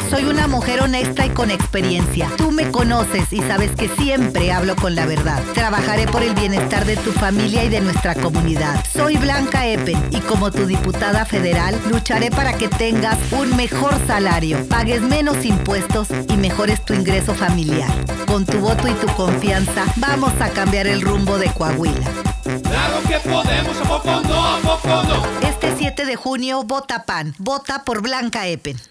Soy una mujer honesta y con experiencia. Tú me conoces y sabes que siempre hablo con la verdad. Trabajaré por el bienestar de tu familia y de nuestra comunidad. Soy Blanca Eppen y como tu diputada federal, lucharé para que tengas un mejor salario, pagues menos impuestos y mejores tu ingreso familiar. Con tu voto y tu confianza, vamos a cambiar el rumbo de Coahuila. Claro que podemos, ¿a poco no? ¿A poco no? Este 7 de junio, vota PAN. Vota por Blanca Eppen.